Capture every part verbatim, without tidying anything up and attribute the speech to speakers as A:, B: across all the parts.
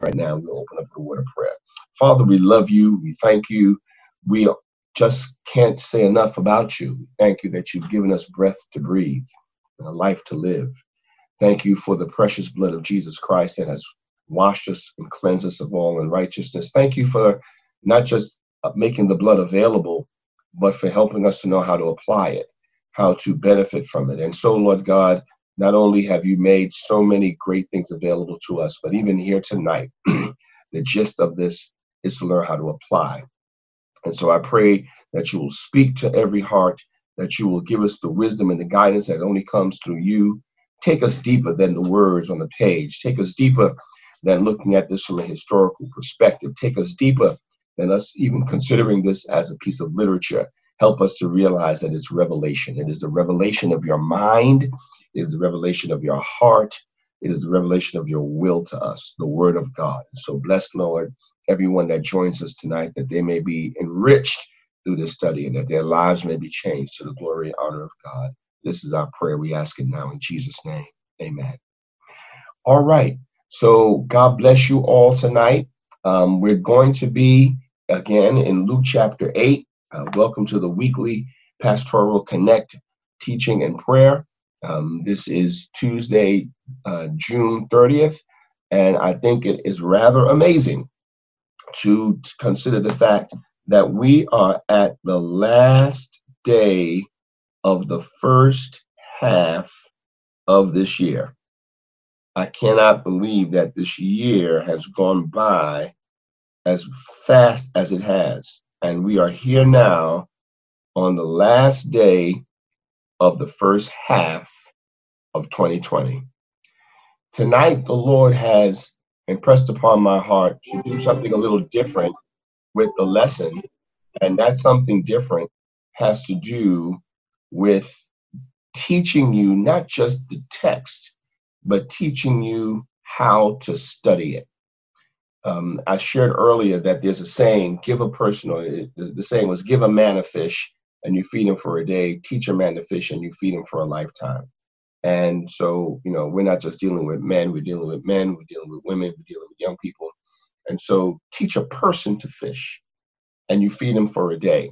A: right now. We'll open up the word of prayer. Father, we love you. We thank you. We just can't say enough about you. Thank you that you've given us breath to breathe and a life to live. Thank you for the precious blood of Jesus Christ that has washed us and cleansed us of all unrighteousness. Thank you for not just making the blood available, but for helping us to know how to apply it, how to benefit from it. And so, Lord God, not only have you made so many great things available to us, but even here tonight, the gist of this is to learn how to apply. And so I pray that you will speak to every heart, that you will give us the wisdom and the guidance that only comes through you. Take us deeper than the words on the page. Take us deeper than looking at this from a historical perspective. Take us deeper than us even considering this as a piece of literature. Help us to realize that it's revelation. It is the revelation of your mind. It is the revelation of your heart. It is the revelation of your will to us, the word of God. So bless, Lord, everyone that joins us tonight, that they may be enriched through this study and that their lives may be changed to the glory and honor of God. This is our prayer. We ask it now in Jesus' name. Amen. All right. So God bless you all tonight. Um, we're going to be, again, in Luke chapter eight. Uh, welcome to the weekly Pastoral Connect teaching and prayer. Um, this is Tuesday, uh, June thirtieth, and I think it is rather amazing to, to consider the fact that we are at the last day of the first half of this year. I cannot believe that this year has gone by as fast as it has. And we are here now on the last day of the first half of twenty twenty. Tonight, the Lord has impressed upon my heart to do something a little different with the lesson. And that something different has to do with teaching you not just the text, but teaching you how to study it. Um, I shared earlier that there's a saying, give a person, or the, the saying was, give a man a fish and you feed him for a day, teach a man to fish and you feed him for a lifetime. And so, you know, we're not just dealing with men, we're dealing with men, we're dealing with women, we're dealing with young people. And so teach a person to fish and you feed him for a day.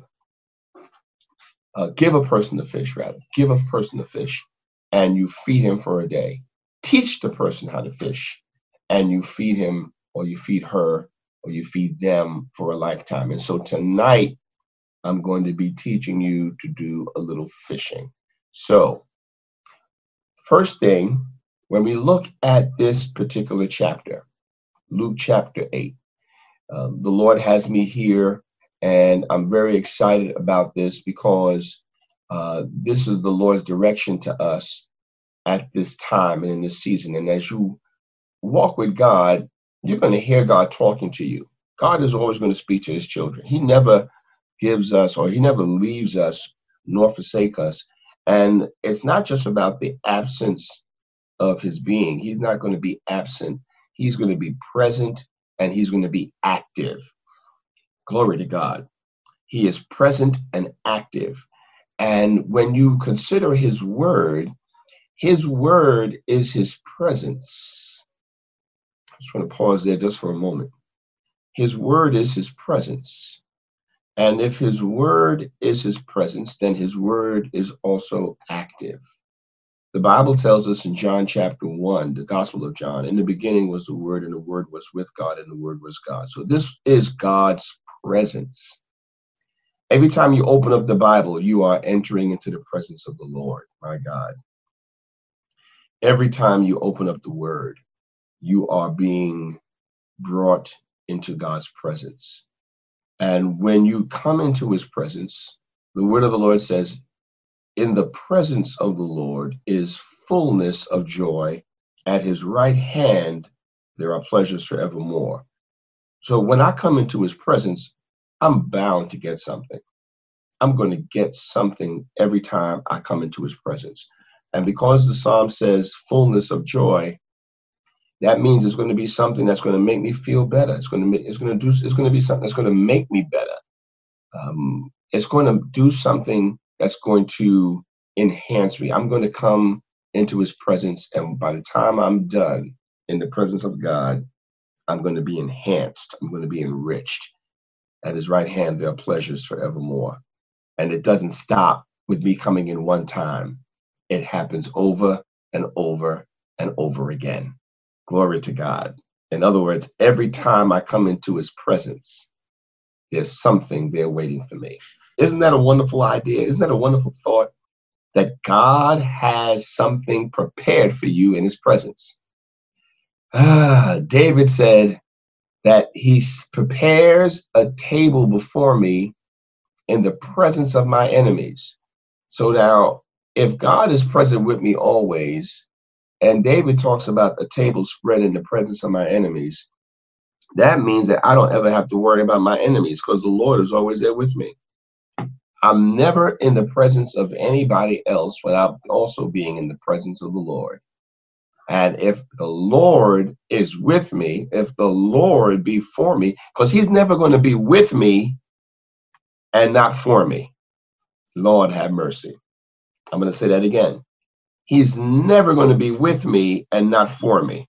A: Uh, give a person the fish, rather. Give a person the fish and you feed him for a day. Teach the person how to fish and you feed him or you feed her or you feed them for a lifetime. And so tonight, I'm going to be teaching you to do a little fishing. So first thing, when we look at this particular chapter, Luke chapter eight, uh, the Lord has me here, and I'm very excited about this because uh, this is the Lord's direction to us at this time and in this season. And as you walk with God, you're going to hear God talking to you. God is always going to speak to his children. He never gives us, or he never leaves us nor forsake us. And it's not just about the absence of his being. He's not going to be absent. He's going to be present and he's going to be active. Glory to God. He is present and active. And when you consider his word, his word is his presence. I just want to pause there just for a moment. His word is his presence. And if his word is his presence, then his word is also active. The Bible tells us in John chapter one, the Gospel of John, in the beginning was the Word, and the Word was with God, and the Word was God. So this is God's presence. Every time you open up the Bible, you are entering into the presence of the Lord, my God. Every time you open up the Word, you are being brought into God's presence. And when you come into his presence, the word of the Lord says, in the presence of the Lord is fullness of joy. At his right hand, there are pleasures forevermore. So when I come into his presence, I'm bound to get something. I'm going to get something every time I come into his presence. And because the Psalm says fullness of joy, that means it's going to be something that's going to make me feel better. It's going to make, it's going to do, it's going to be something that's going to make me better. Um, it's going to do something that's going to enhance me. I'm going to come into his presence, and by the time I'm done in the presence of God, I'm going to be enhanced. I'm going to be enriched. At his right hand, there are pleasures forevermore. And it doesn't stop with me coming in one time. It happens over and over and over again. Glory to God. In other words, every time I come into his presence, there's something there waiting for me. Isn't that a wonderful idea? Isn't that a wonderful thought? That God has something prepared for you in his presence. Ah, David said that he prepares a table before me in the presence of my enemies. So now, if God is present with me always, and David talks about a table spread in the presence of my enemies, that means that I don't ever have to worry about my enemies because the Lord is always there with me. I'm never in the presence of anybody else without also being in the presence of the Lord. And if the Lord is with me, if the Lord be for me, because he's never going to be with me and not for me. Lord have mercy. I'm going to say that again. He's never going to be with me and not for me.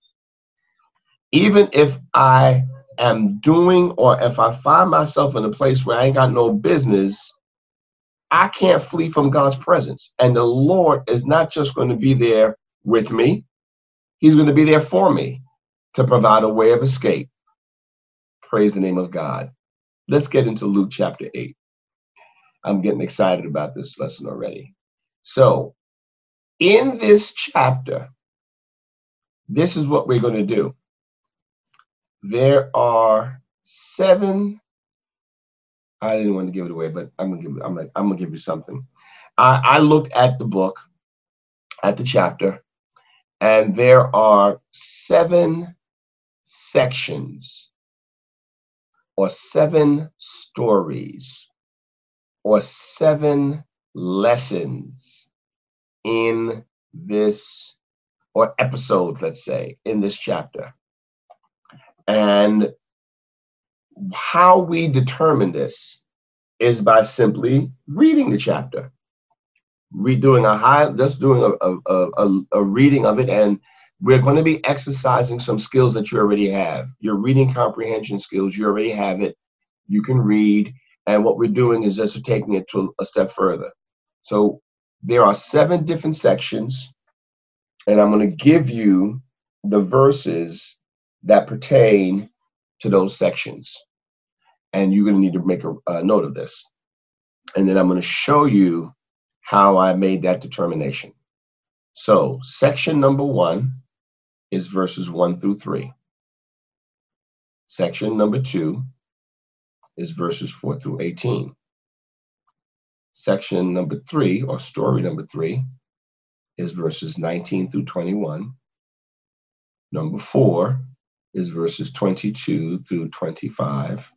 A: Even if I am doing, or if I find myself in a place where I ain't got no business, I can't flee from God's presence. And the Lord is not just going to be there with me. He's going to be there for me to provide a way of escape. Praise the name of God. Let's get into Luke chapter eight. I'm getting excited about this lesson already. So in this chapter, this is what we're going to do. There are seven. I didn't want to give it away, but I'm gonna give. I'm gonna. I'm gonna give you something. I, I looked at the book, at the chapter, and there are seven sections, or seven stories, or seven lessons in this, or episodes, let's say, in this chapter. And how we determine this is by simply reading the chapter, redoing a high, just doing a, a, a, a reading of it. And we're going to be exercising some skills that you already have. Your reading comprehension skills, you already have it. You can read. And what we're doing is just taking it to a step further. So there are seven different sections, and I'm going to give you the verses that pertain to those sections. And you're going to need to make a, a note of this. And then I'm going to show you how I made that determination. So section number one is verses one through three. Section number two is verses four through eighteen. Section number three, or story number three, is verses nineteen through twenty-one. Number four is verses twenty-two through twenty-five.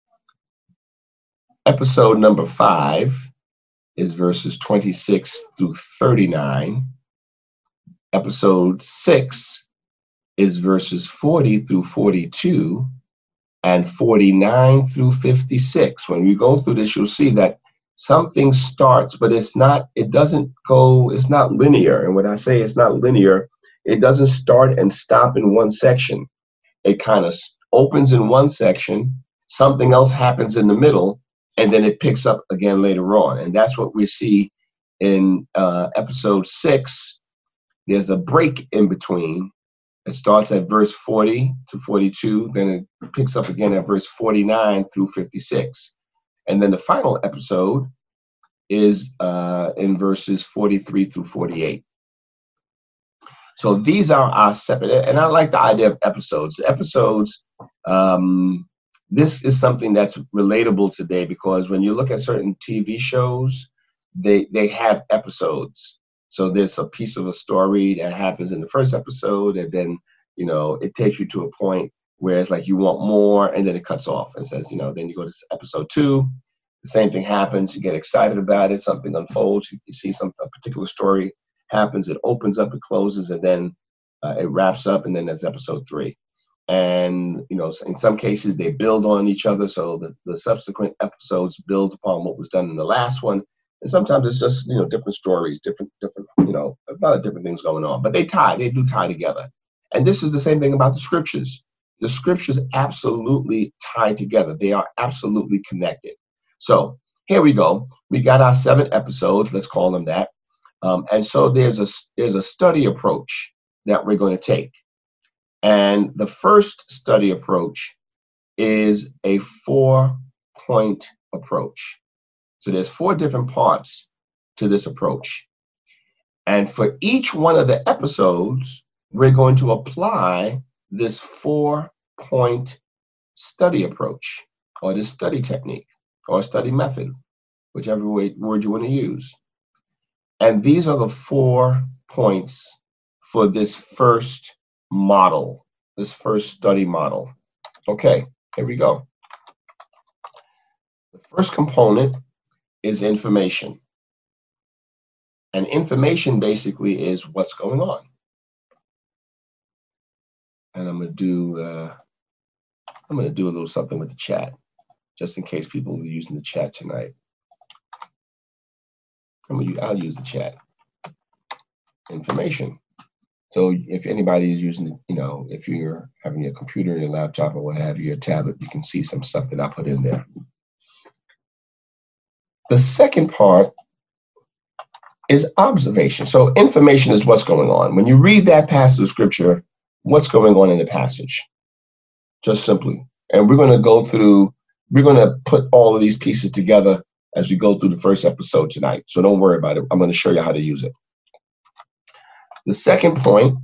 A: Episode number five is verses twenty-six through thirty-nine. Episode six is verses forty through forty-two and forty-nine through fifty-six. When we go through this, you'll see that something starts, but it's not, it doesn't go, it's not linear. And when I say it's not linear, it doesn't start and stop in one section. It kind of opens in one section, something else happens in the middle, and then it picks up again later on. And that's what we see in uh, episode six. There's a break in between. It starts at verse forty to forty-two, then it picks up again at verse forty-nine through fifty-six. And then the final episode is uh, in verses forty-three through forty-eight. So these are our separate, and I like the idea of episodes. Episodes, um, this is something that's relatable today, because when you look at certain T V shows, they they have episodes. So there's a piece of a story that happens in the first episode, and then, you know, it takes you to a point where it's like you want more, and then it cuts off and says, you know, then you go to episode two, the same thing happens, you get excited about it, something unfolds, you, you see some a particular story happens, it opens up, it closes, and then uh, it wraps up, and then there's episode three. And, you know, in some cases they build on each other, so the, the subsequent episodes build upon what was done in the last one. And sometimes it's just, you know, different stories, different, different, you know, a lot of different things going on, but they tie, they do tie together. And this is the same thing about the scriptures. The scriptures absolutely tie together. They are absolutely connected. So here we go. We got our seven episodes, let's call them that. Um, and so there's a, there's a study approach that we're going to take. And the first study approach is a four-point approach. So there's four different parts to this approach. And for each one of the episodes, we're going to apply this four-point study approach, or this study technique, or study method, whichever way, word you want to use. And these are the four points for this first model, this first study model. Okay, here we go. The first component is information. And information basically is what's going on. And I'm going to do uh, I'm going to do a little something with the chat, just in case people are using the chat tonight. I'm gonna, I'll use the chat. Information. So if anybody is using, you know, if you're having your computer, your laptop, or what have you, your tablet, you can see some stuff that I put in there. The second part is observation. So information is what's going on. When you read that passage of scripture, what's going on in the passage? Just simply. And we're going to go through, we're going to put all of these pieces together as we go through the first episode tonight. So don't worry about it. I'm going to show you how to use it. The second point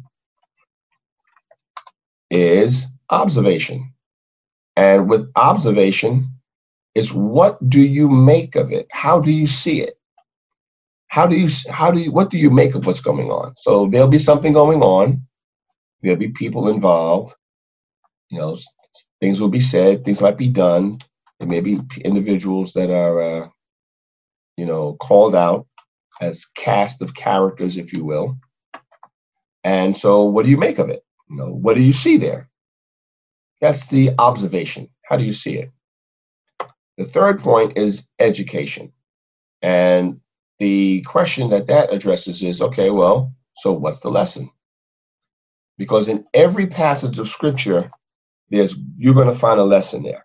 A: is observation. And with observation, it's what do you make of it? How do you see it? How do you, how do you, what do you make of what's going on? So there'll be something going on. There'll be people involved. You know, things will be said, things might be done. There may be individuals that are, uh, you know, called out as cast of characters, if you will. And so what do you make of it? You know, what do you see there? That's the observation. How do you see it? The third point is education. And the question that that addresses is, okay, well, so what's the lesson? Because in every passage of scripture, there's you're going to find a lesson there.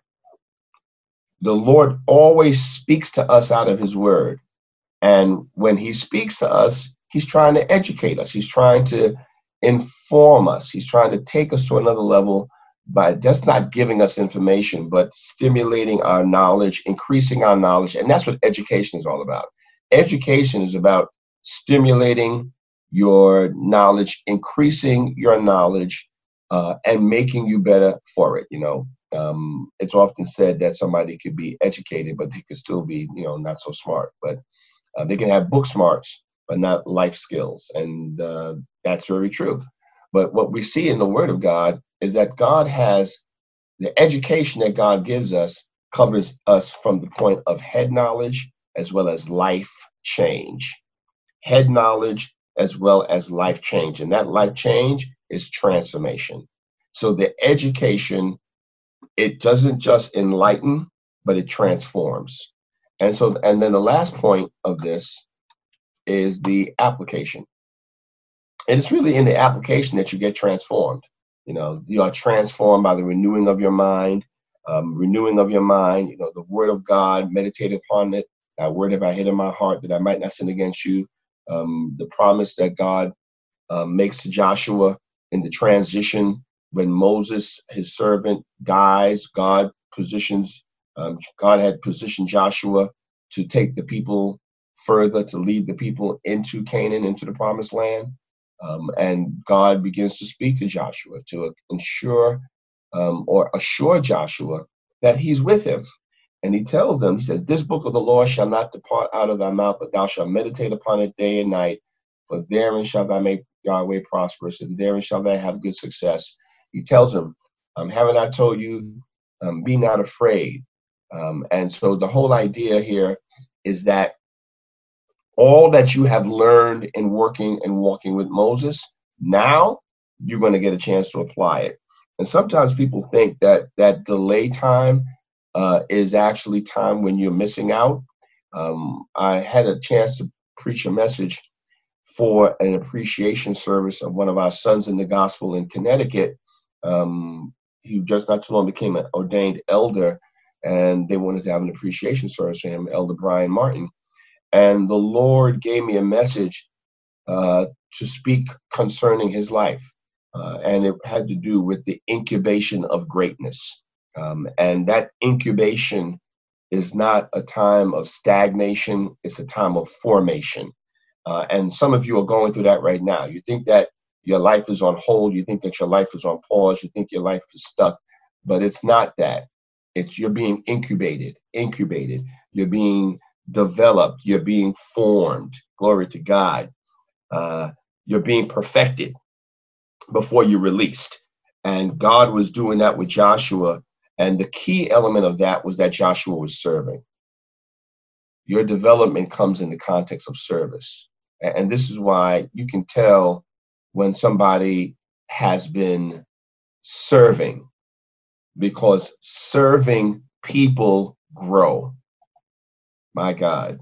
A: The Lord always speaks to us out of his word. And when he speaks to us, he's trying to educate us. He's trying to inform us. He's trying to take us to another level by just not giving us information, but stimulating our knowledge, increasing our knowledge. And that's what education is all about. Education is about stimulating your knowledge, increasing your knowledge, uh, and making you better for it. You know, um, it's often said that somebody could be educated, but they could still be, you know, not so smart. But uh, they can have book smarts, but not life skills. And uh, that's very true. But what we see in the Word of God is that God has the education that God gives us covers us from the point of head knowledge as well as life change. Head knowledge as well as life change. And that life change is transformation. So the education, it doesn't just enlighten, but it transforms. And so, and then the last point of this is the application. And it's really in the application that you get transformed. You know, you are transformed by the renewing of your mind, um, renewing of your mind, you know, the word of God, meditate upon it. That word have I hid in my heart that I might not sin against you. Um, the promise that God uh, makes to Joshua in the transition when Moses, his servant, dies, God positions, um, God had positioned Joshua to take the people further, to lead the people into Canaan, into the promised land. Um, and God begins to speak to Joshua to ensure um, or assure Joshua that he's with him. And he tells them, he says, this book of the law shall not depart out of thy mouth, but thou shalt meditate upon it day and night, for therein shall thou make thy way prosperous, and therein shall thou have good success. He tells them, um, haven't I told you, um, be not afraid. Um, and so the whole idea here is that all that you have learned in working and walking with Moses, now you're going to get a chance to apply it. And sometimes people think that that delay time uh, is actually time when you're missing out. Um, I had a chance to preach a message for an appreciation service of one of our sons in the gospel in Connecticut. Um, he just not too long became an ordained elder, and they wanted to have an appreciation service for him, Elder Brian Martin. And the Lord gave me a message uh, to speak concerning his life. Uh, and it had to do with the incubation of greatness. Um, and that incubation is not a time of stagnation, it's a time of formation. Uh, and some of you are going through that right now. You think that your life is on hold, you think that your life is on pause, you think your life is stuck, but it's not that. It's you're being incubated, incubated, you're being developed, you're being formed, glory to God. Uh, you're being perfected before you're released. And God was doing that with Joshua. And the key element of that was that Joshua was serving. Your development comes in the context of service. And this is why you can tell when somebody has been serving, because serving people grow. My God.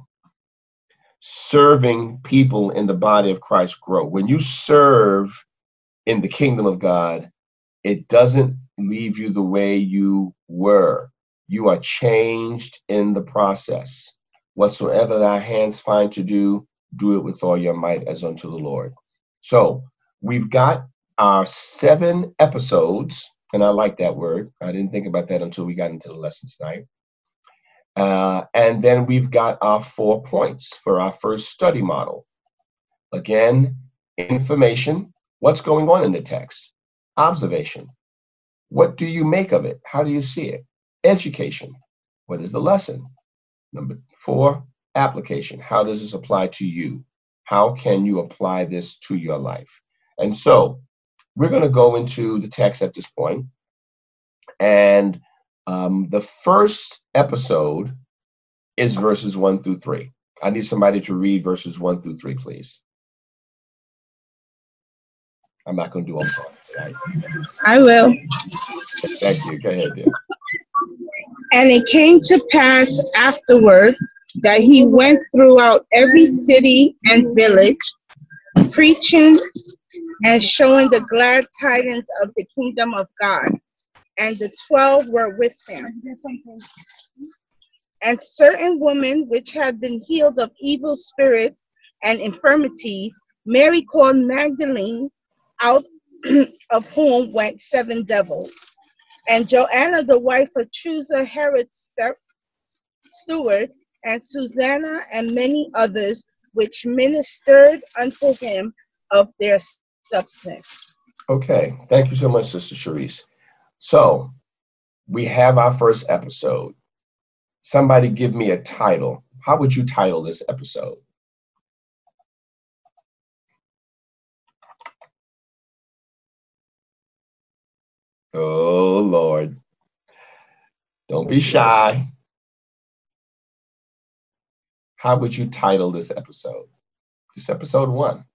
A: Serving people in the body of Christ grow. When you serve in the kingdom of God, it doesn't leave you the way you were. You are changed in the process. Whatsoever thy hands find to do, do it with all your might as unto the Lord. So we've got our seven episodes, and I like that word. I didn't think about that until we got into the lesson tonight. Uh, and then we've got our four points for our first study model. Again, information. What's going on in the text? Observation. What do you make of it? How do you see it? Education. What is the lesson? Number four, application. How does this apply to you? How can you apply this to your life? And so we're going to go into the text at this point. And um, the first episode is verses one through three. I need somebody to read verses one through three, please. I'm not going to do all of it.
B: I will.
A: Thank you. Go ahead, dear.
B: And it came to pass afterward that he went throughout every city and village, preaching and showing the glad tidings of the kingdom of God. And the twelve were with him. And certain women which had been healed of evil spirits and infirmities, Mary called Magdalene, out of whom went seven devils. And Joanna, the wife of Chusa, Herod's steward, and Susanna, and many others, which ministered unto him of their substance.
A: Okay, thank you so much, Sister Sharice. So we have our first episode. Somebody give me a title. How would you title this episode? Oh, Lord. Don't be shy. How would you title this episode? This episode one.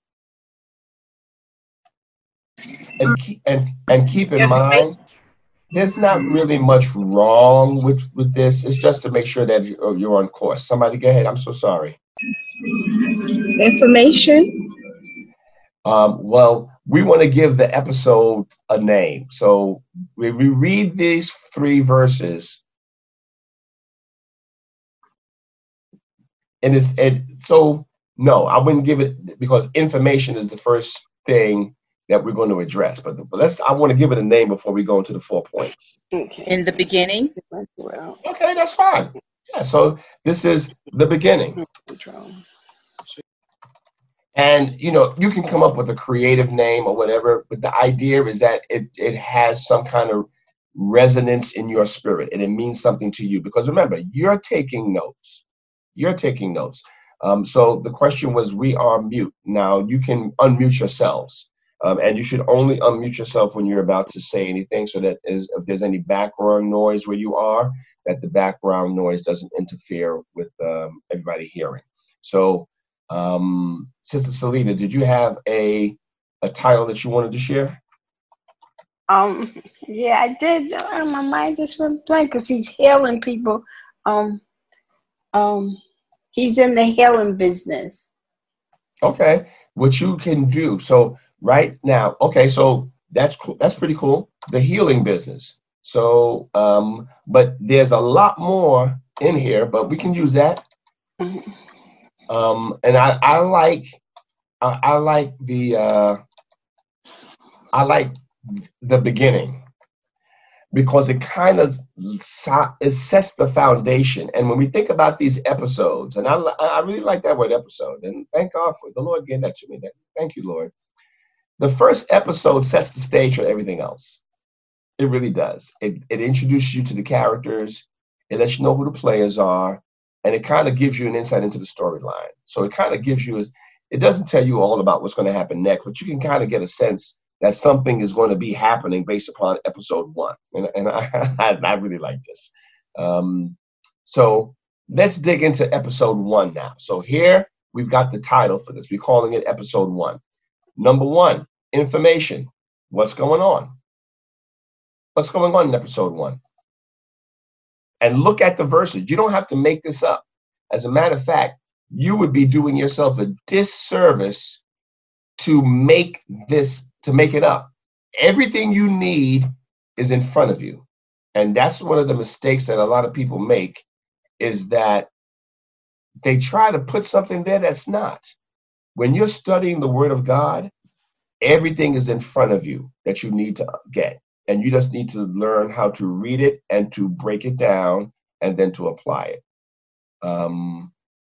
A: And keep, and, and keep in mind, there's not really much wrong with, with this. It's just to make sure that you're on course. Somebody go ahead. I'm so sorry.
B: Information.
A: Um, well, we want to give the episode a name. So we, we read these three verses. And it's it, so, no, I wouldn't give it, because information is the first thing that we're going to address. But, the, but let's, I want to give it a name before we go into the four points.
C: Okay. In the beginning.
A: Okay, that's fine. Yeah, so this is the beginning. And, you know, you can come up with a creative name or whatever, but the idea is that it, it has some kind of resonance in your spirit and it means something to you. Because remember, you're taking notes. You're taking notes. Um, so the question was, we are mute. Now you can unmute yourselves. Um, and you should only unmute yourself when you're about to say anything, so that is, if there's any background noise where you are, that the background noise doesn't interfere with um, everybody hearing. So, um, Sister Selena, did you have a a title that you wanted to share?
C: Um, yeah, I did. Uh, my mind just went blank because he's healing people. Um, um, he's in the healing business.
A: Okay, what you can do. So right now, okay, so That's cool. That's pretty cool. The healing business. So, um, but there's a lot more in here, but we can use that. Um, and I, I like, I, I like the, uh, I like the beginning because it kind of it sets the foundation. And when we think about these episodes, and I, I really like that word episode, and thank God for it. The Lord gave that to me. Thank you, Lord. The first episode sets the stage for everything else. It really does. It, it introduces you to the characters. It lets you know who the players are. And it kind of gives you an insight into the storyline. So it kind of gives you, it doesn't tell you all about what's going to happen next, but you can kind of get a sense that something is going to be happening based upon episode one. And, and I, I really like this. Um, so let's dig into episode one now. So here we've got the title for this. We're calling it episode one. Number one, information. What's going on? What's going on in episode one? And look at the verses. You don't have to make this up. As a matter of fact, you would be doing yourself a disservice to make this, to make it up. Everything you need is in front of you. And that's one of the mistakes that a lot of people make, is that they try to put something there that's not. When you're studying the Word of God, everything is in front of you that you need to get. And you just need to learn how to read it and to break it down and then to apply it. Um,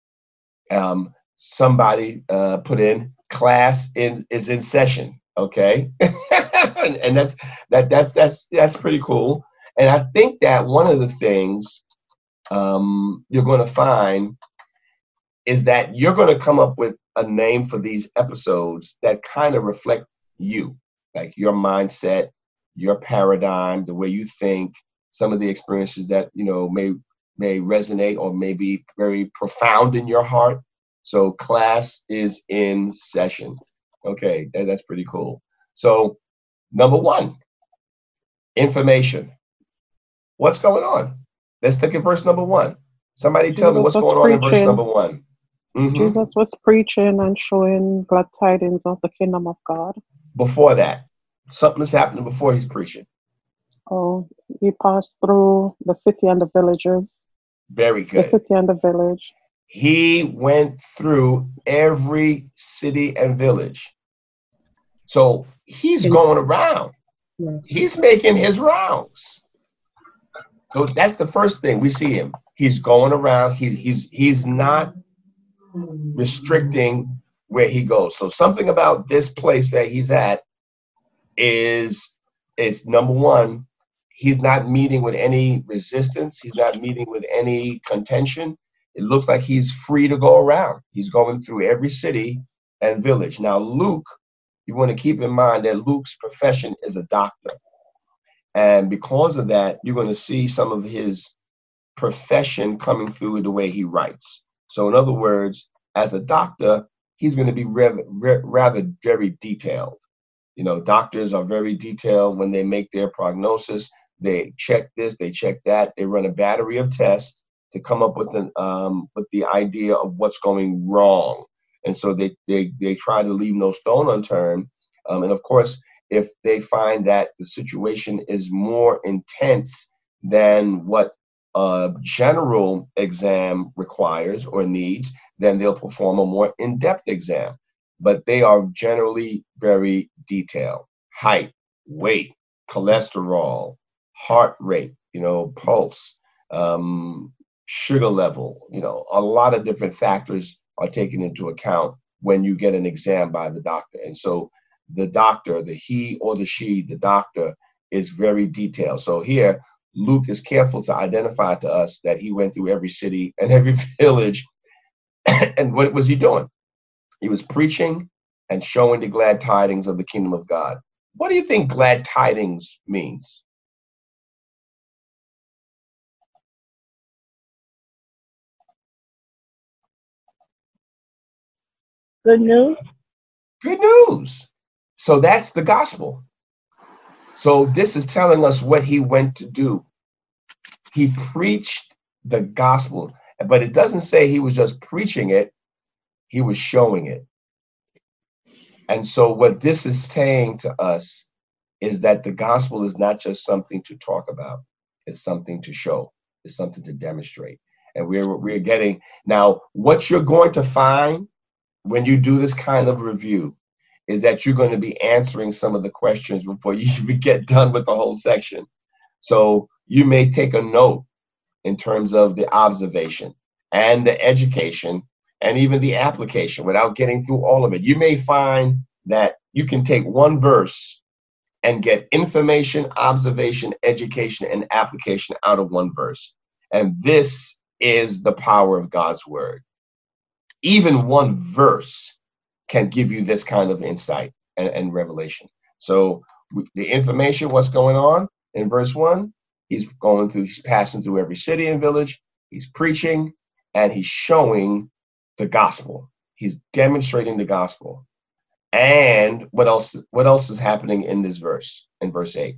A: um, somebody uh, put in class in, is in session. Okay. and, and that's, that, that's, that's, that's pretty cool. And I think that one of the things um, you're going to find is that you're going to come up with a name for these episodes that kind of reflect you, like your mindset, your paradigm, the way you think, some of the experiences that, you know, may may resonate or may be very profound in your heart. So class is in session. Okay, that, that's pretty cool. So number one, information. What's going on? Let's take it verse number one. Somebody tell
D: Jesus
A: me what's going
D: preaching.
A: on in verse number one. Mm-hmm.
D: Jesus was preaching and showing glad tidings of the kingdom of God.
A: Before that, something is happening before he's preaching.
D: Oh, he passed through the city and the villages.
A: Very good.
D: The city and the village.
A: He went through every city and village. So he's going around. He's making his rounds. So that's the first thing we see him. He's going around. He, he's he's not restricting where he goes. So something about this place where he's at is is number one, he's not meeting with any resistance. He's not meeting with any contention. It looks like he's free to go around. He's going through every city and village. Now, Luke, you want to keep in mind that Luke's profession is a doctor. And because of that, you're going to see some of his profession coming through the way he writes. So in other words, as a doctor, he's going to be rather, rather very detailed. You know, doctors are very detailed when they make their prognosis. They check this, they check that. They run a battery of tests to come up with an um, with the idea of what's going wrong. And so they they they try to leave no stone unturned. Um, and of course, if they find that the situation is more intense than what a general exam requires or needs, then they'll perform a more in-depth exam. But they are generally very detailed. Height, weight, cholesterol, heart rate, you know, pulse, um, sugar level, you know, a lot of different factors are taken into account when you get an exam by the doctor. And so the doctor, the he or the she, the doctor is very detailed. So here, Luke is careful to identify to us that he went through every city and every village. And what was he doing? He was preaching and showing the glad tidings of the kingdom of God. What do you think glad tidings means?
B: Good news.
A: Good news. So that's the gospel. So this is telling us what he went to do. He preached the gospel, but it doesn't say he was just preaching it. He was showing it. And so what this is saying to us is that the gospel is not just something to talk about. It's something to show. It's something to demonstrate. And we're, we're getting, now what you're going to find when you do this kind of review is that you're going to be answering some of the questions before you even get done with the whole section. So you may take a note in terms of the observation and the education and even the application without getting through all of it. You may find that you can take one verse and get information, observation, education, and application out of one verse. And this is the power of God's word. Even one verse can give you this kind of insight and, and revelation. So the information, what's going on in verse one, he's going through, he's passing through every city and village, he's preaching, and he's showing the gospel. He's demonstrating the gospel. And what else, what else is happening in this verse, in verse eight?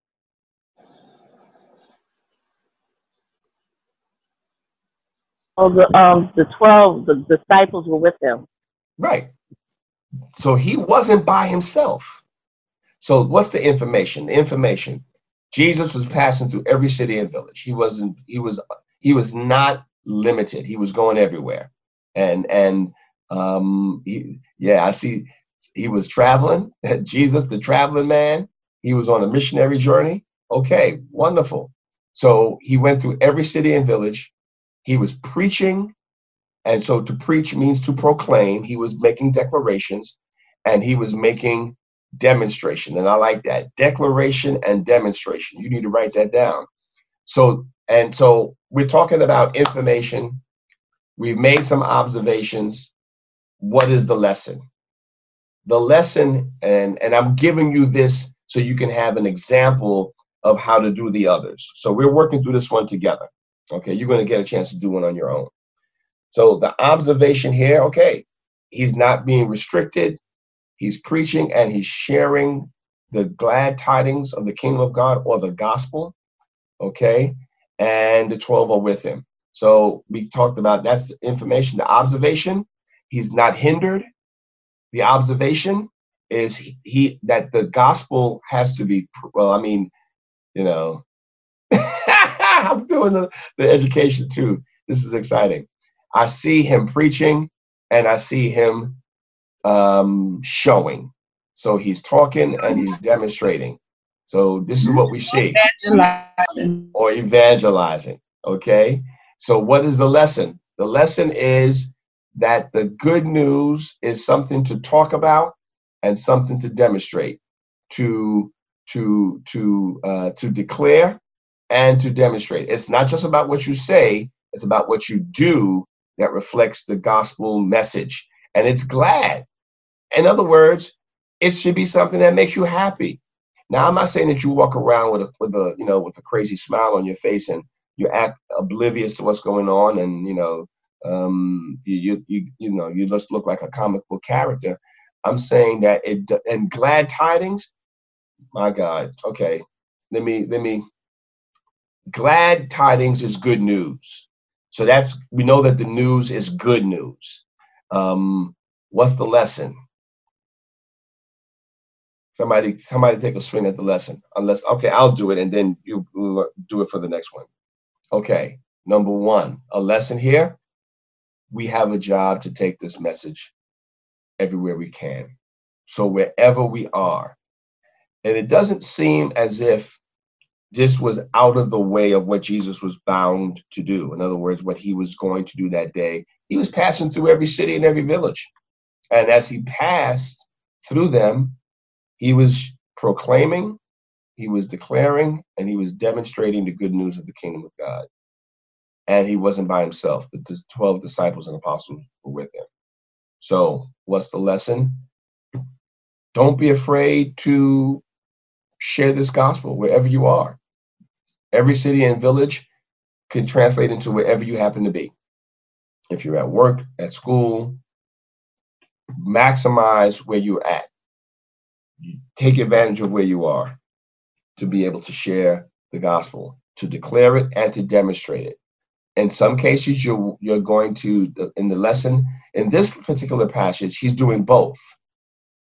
E: Oh, the um the twelve, the disciples were with him.
A: Right. So he wasn't by himself. So what's the information? The information, Jesus was passing through every city and village. He wasn't, he was, he was not limited. He was going everywhere. And, and um, he, yeah, I see he was traveling. Jesus, the traveling man, he was on a missionary journey. Okay, wonderful. So he went through every city and village. He was preaching. And so to preach means to proclaim. He was making declarations and he was making demonstration. And I like that. Declaration and demonstration. You need to write that down. So, and so we're talking about information. We've made some observations. What is the lesson? The lesson, and, and I'm giving you this so you can have an example of how to do the others. So we're working through this one together. Okay, you're going to get a chance to do one on your own. So the observation here, okay, he's not being restricted. He's preaching and he's sharing the glad tidings of the kingdom of God or the gospel, okay? And the twelve are with him. So we talked about that's the information. The observation, he's not hindered. The observation is he, he that the gospel has to be, well, I mean, you know, I'm doing the, the education too. This is exciting. I see him preaching and I see him um, showing. So he's talking and he's demonstrating. So this is what we see.
B: Evangelizing.
A: Or evangelizing. Okay. So what is the lesson? The lesson is that the good news is something to talk about and something to demonstrate, to to to uh, to declare and to demonstrate. It's not just about what you say; it's about what you do that reflects the gospel message, and it's glad. In other words, it should be something that makes you happy. Now, I'm not saying that you walk around with a with a you know with a crazy smile on your face and you act oblivious to what's going on, and you know. Um, you, you, you know, you just look like a comic book character. I'm saying that it, and glad tidings, my God. Okay. Let me, let me, glad tidings is good news. So that's, we know that the news is good news. Um, what's the lesson? Somebody, somebody take a swing at the lesson. Unless, okay, I'll do it and then you do it for the next one. Okay. Number one, a lesson here. We have a job to take this message everywhere we can. So wherever we are, and it doesn't seem as if this was out of the way of what Jesus was bound to do. In other words, what he was going to do that day. He was passing through every city and every village. And as he passed through them, he was proclaiming, he was declaring, and he was demonstrating the good news of the kingdom of God. And he wasn't by himself. The twelve disciples and apostles were with him. So what's the lesson? Don't be afraid to share this gospel wherever you are. Every city and village can translate into wherever you happen to be. If you're at work, at school, maximize where you're at. Take advantage of where you are to be able to share the gospel, to declare it and to demonstrate it. In some cases, you're, you're going to, in the lesson, in this particular passage, he's doing both.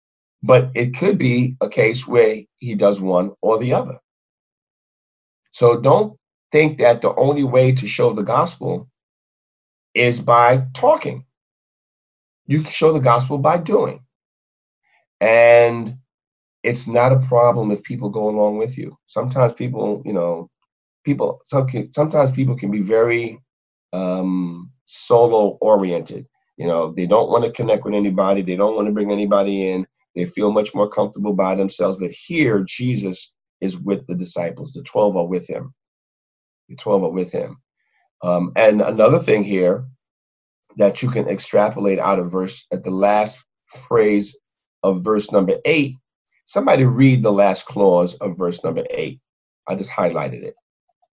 A: But it could be a case where he does one or the other. So don't think that the only way to show the gospel is by talking. You can show the gospel by doing. And it's not a problem if people go along with you. Sometimes people, you know, people, some can, sometimes people can be very um, solo oriented. You know, they don't want to connect with anybody. They don't want to bring anybody in. They feel much more comfortable by themselves. But here, Jesus is with the disciples. The twelve are with him. The twelve are with him. Um, and another thing here that you can extrapolate out of verse, at the last phrase of verse number eight, somebody read the last clause of verse number eight. I just highlighted it.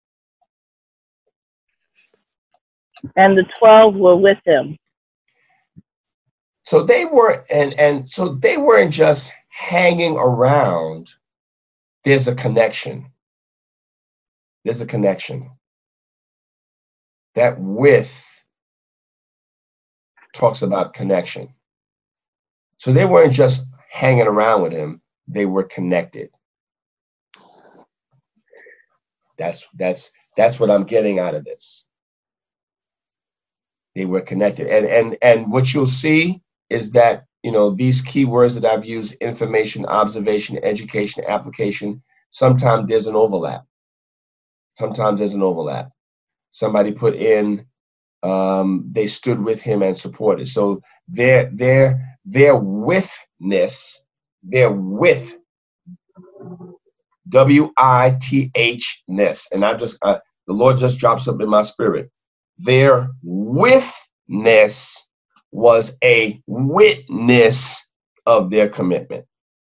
E: And the twelve were with him.
A: So they were, and, and so they weren't just hanging around. There's a connection. There's a connection. That with talks about connection. So they weren't just hanging around with him, they were connected. That's that's that's what I'm getting out of this. They were connected. And and and what you'll see is that, you know, these key words that I've used, information, observation, education, application, sometimes there's an overlap. Sometimes there's an overlap. Somebody put in, um, they stood with him and supported. So their their their withness, their with, W I T H ness, and I just uh, the Lord just drops up in my spirit. Their withness was a witness of their commitment.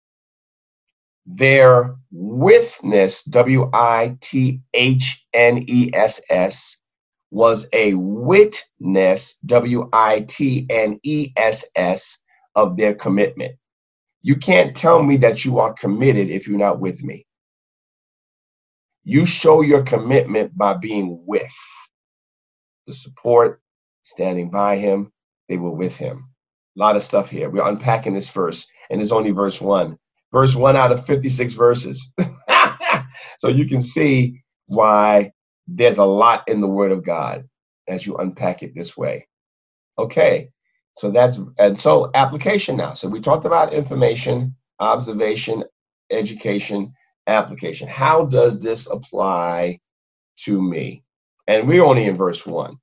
A: Their witness, W I T H N E S S, was a witness, W I T N E S S, of their commitment. You can't tell me that you are committed if you're not with me. You show your commitment by being with. The support, standing by him, they were with him. A lot of stuff here. We're unpacking this verse, and it's only verse one. Verse one out of fifty-six verses. So you can see why there's a lot in the Word of God as you unpack it this way. Okay, so that's, and so application now. So we talked about information, observation, education, application. How does this apply to me? And we're only in verse one.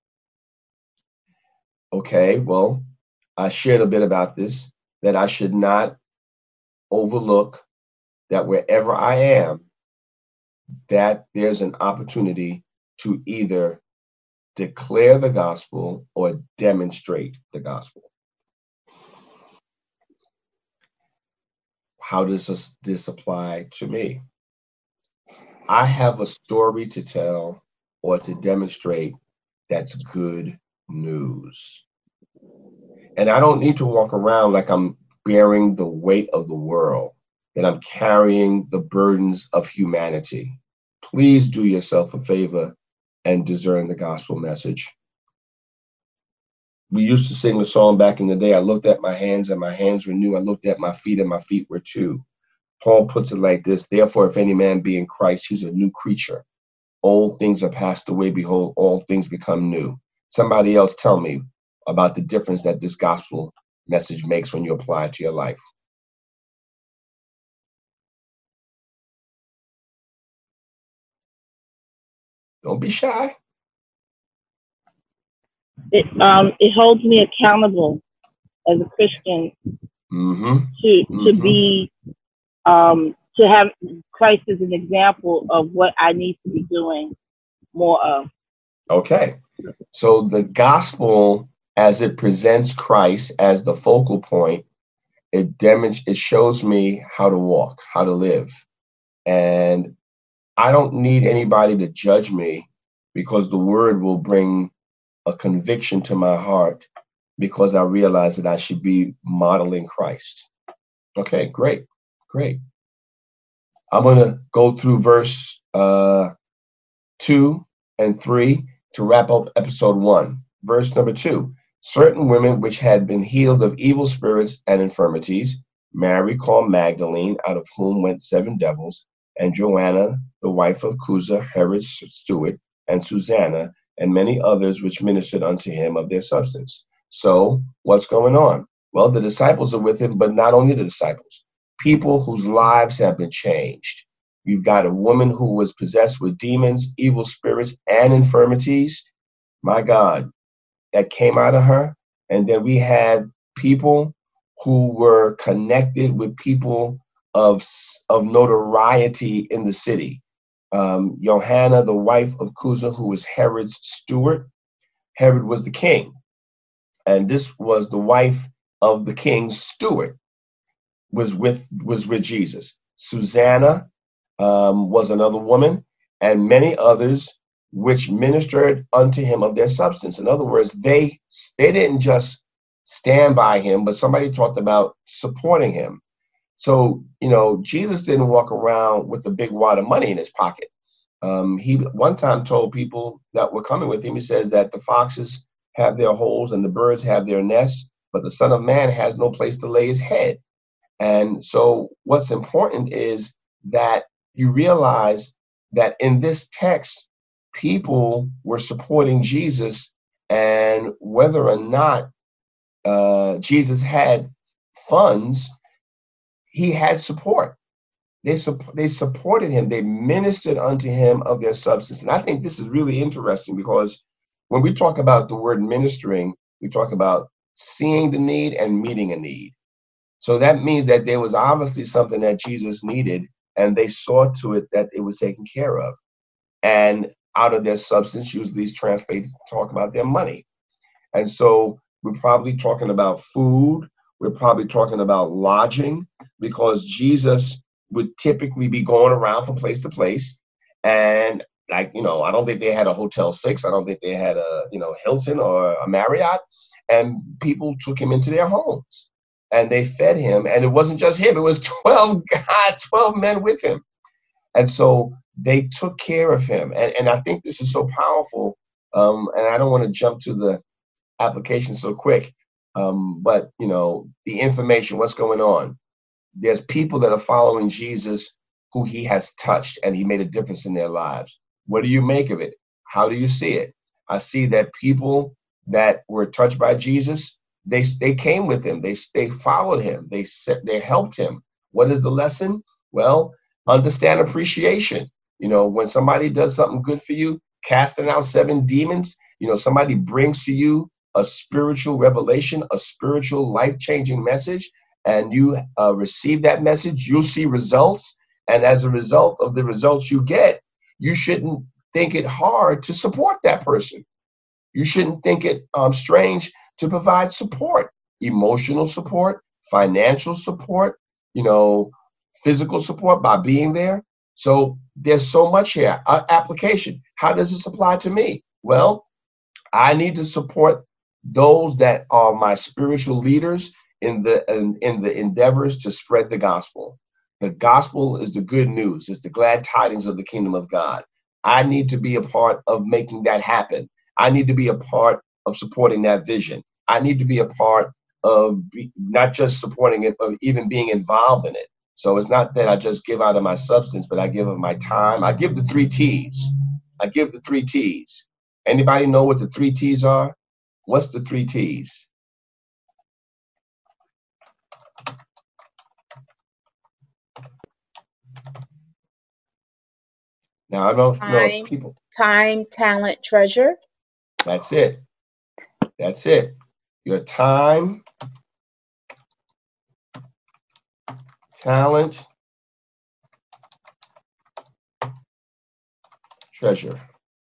A: Okay, well, I shared a bit about this, that I should not overlook that wherever I am, that there's an opportunity to either declare the gospel or demonstrate the gospel. How does this, this apply to me? I have a story to tell or to demonstrate that's good news. And I don't need to walk around like I'm bearing the weight of the world, that I'm carrying the burdens of humanity. Please do yourself a favor and discern the gospel message. We used to sing the song back in the day, I looked at my hands and my hands were new. I looked at my feet and my feet were too. Paul puts it like this: therefore, if any man be in Christ, he's a new creature. Old things are passed away. Behold, all things become new. Somebody else tell me about the difference that this gospel message makes when you apply it to your life. Don't be shy.
E: It um it holds me accountable as a Christian
A: Mm-hmm.
E: to to
A: Mm-hmm.
E: be um to have Christ as an example of what I need to be doing more of.
A: Okay. So the gospel, as it presents Christ as the focal point, it demonstrates, it shows me how to walk, how to live. And I don't need anybody to judge me, because the word will bring a conviction to my heart, because I realize that I should be modeling Christ. Okay, great, great. I'm going to go through verse uh, two and three to wrap up episode one. Verse number two: certain women which had been healed of evil spirits and infirmities, Mary called Magdalene, out of whom went seven devils, and Joanna, the wife of Chuza, Herod's steward, and Susanna, and many others which ministered unto him of their substance. So what's going on? Well, the disciples are with him, but not only the disciples, people whose lives have been changed. You've got a woman who was possessed with demons, evil spirits, and infirmities. My God, that came out of her. And then we had people who were connected with people of, of notoriety in the city. Um, Johanna, the wife of Chuza, who was Herod's steward. Herod was the king. And this was the wife of the king's steward, was with, was with Jesus. Susanna um, was another woman, and many others which ministered unto him of their substance. In other words, they they didn't just stand by him, but somebody talked about supporting him. So, you know, Jesus didn't walk around with the big wad of money in his pocket. Um, he one time told people that were coming with him, he says that the foxes have their holes and the birds have their nests, but the Son of Man has no place to lay his head. And so what's important is that you realize that in this text, people were supporting Jesus, and whether or not uh, Jesus had funds, he had support. They, su- they supported him. They ministered unto him of their substance. And I think this is really interesting, because when we talk about the word ministering, we talk about seeing the need and meeting a need. So that means that there was obviously something that Jesus needed, and they saw to it that it was taken care of. And out of their substance, usually these translated talk about their money. And so we're probably talking about food. We're probably talking about lodging, because Jesus would typically be going around from place to place. And like, you know, I don't think they had a Hotel Six. I don't think they had a, you know, Hilton or a Marriott. And people took him into their homes and they fed him. And it wasn't just him. It was twelve God, twelve men with him. And so they took care of him. And, and I think this is so powerful. Um, and I don't want to jump to the application so quick. Um, but, you know, the information, what's going on? There's people that are following Jesus who he has touched, and he made a difference in their lives. What do you make of it? How do you see it? I see that people that were touched by Jesus, they they came with him. They they followed him. They they helped him. What is the lesson? Well, understand appreciation. You know, when somebody does something good for you, casting out seven demons, you know, somebody brings to you a spiritual revelation, a spiritual life-changing message, and you uh, receive that message, you'll see results. And as a result of the results you get, you shouldn't think it hard to support that person. You shouldn't think it um, strange to provide support, emotional support, financial support, you know, physical support by being there. So there's so much here. Uh, application. How does this apply to me? Well, I need to support those that are my spiritual leaders in the in, in the endeavors to spread the gospel. The gospel is the good news. It's the glad tidings of the kingdom of God. I need to be a part of making that happen. I need to be a part of supporting that vision. I need to be a part of be, not just supporting it, but even being involved in it. So it's not that I just give out of my substance, but I give of my time. I give the three T's. I give the three T's. Anybody know what the three T's are? What's the three T's? Now, I don't know if people.
F: Time, talent, treasure.
A: That's it. That's it. Your time, talent, treasure.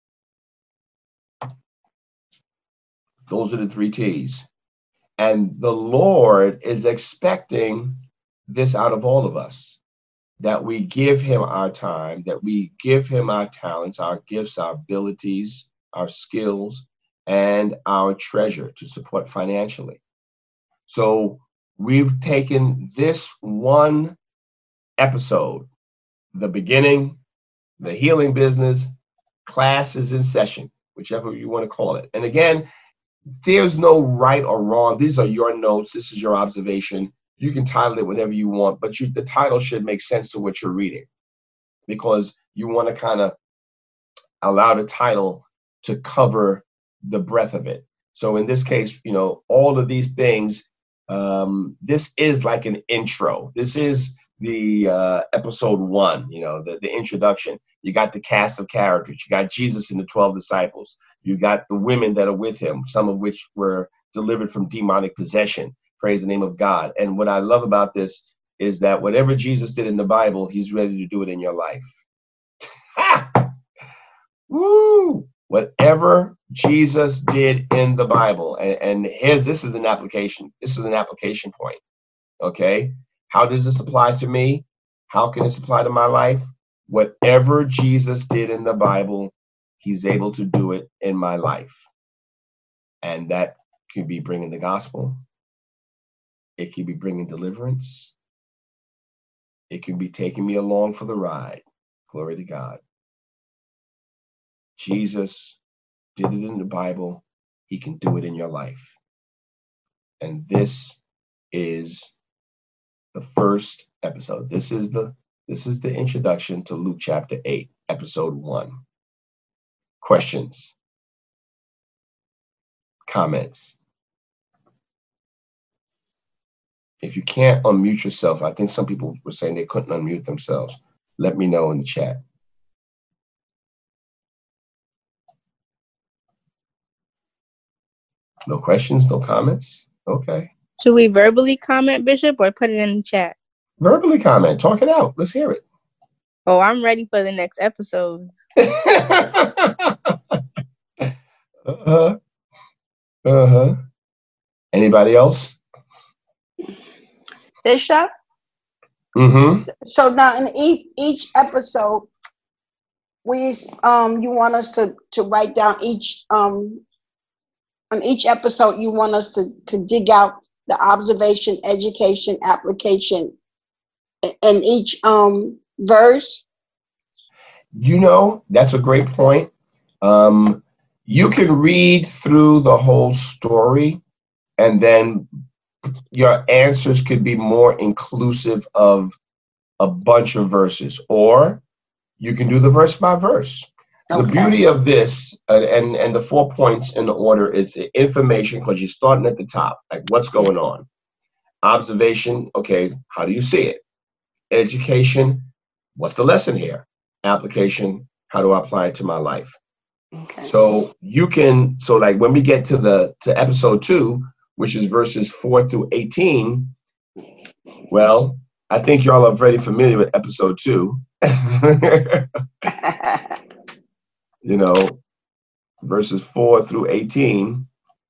A: Those are the three T's. And the Lord is expecting this out of all of us, that we give him our time, that we give him our talents, our gifts, our abilities, our skills, and our treasure to support financially. So we've taken this one episode, the beginning, the healing business, classes in session, whichever you want to call it. And again, there's no right or wrong. These are your notes. This is your observation. you can title it whatever you want, but you, the title should make sense to what you're reading, because you want to kind of allow the title to cover the breadth of it. So in this case, you know, all of these things, um, this is like an intro. This is the uh, episode one, you know, the, the introduction. You got the cast of characters. You got Jesus and the twelve disciples. You got the women that are with him, some of which were delivered from demonic possession. Praise the name of God. And what I love about this is that whatever Jesus did in the Bible, he's ready to do it in your life. Ha! Woo! Whatever Jesus did in the Bible, and, and here's, this is an application. This is an application point. Okay. How does this apply to me? How can this apply to my life? Whatever Jesus did in the Bible, he's able to do it in my life. And that could be bringing the gospel. It could be bringing deliverance. It could be taking me along for the ride. Glory to God. Jesus did it in the Bible. He can do it in your life. And this is the first episode. This is the this is the introduction to Luke chapter eight, episode one. Questions? Comments? If you can't unmute yourself, I think some people were saying they couldn't unmute themselves. Let me know in the chat. No questions, no comments? Okay.
G: Should we verbally comment, Bishop, or put it in the chat?
A: Verbally comment. Talk it out. Let's hear it.
G: Oh, I'm ready for the next episode.
A: uh-huh. Uh-huh. Anybody else?
C: Bishop?
A: Mm-hmm.
C: So now in each, each episode, we um you want us to, to write down each um on each episode you want us to, to dig out the observation, education, application in each um verse?
A: You know, that's a great point. Um, you can read through the whole story, and then your answers could be more inclusive of a bunch of verses, or you can do the verse by verse. Okay. The beauty of this, uh, and, and the four points in the order, is the information, because you're starting at the top, like what's going on. Observation, okay, how do you see it? Education, what's the lesson here? Application, how do I apply it to my life? Okay. So you can, so like when we get to the to episode two, which is verses four through eighteen, well, I think y'all are very familiar with episode two. You know, verses four through eighteen.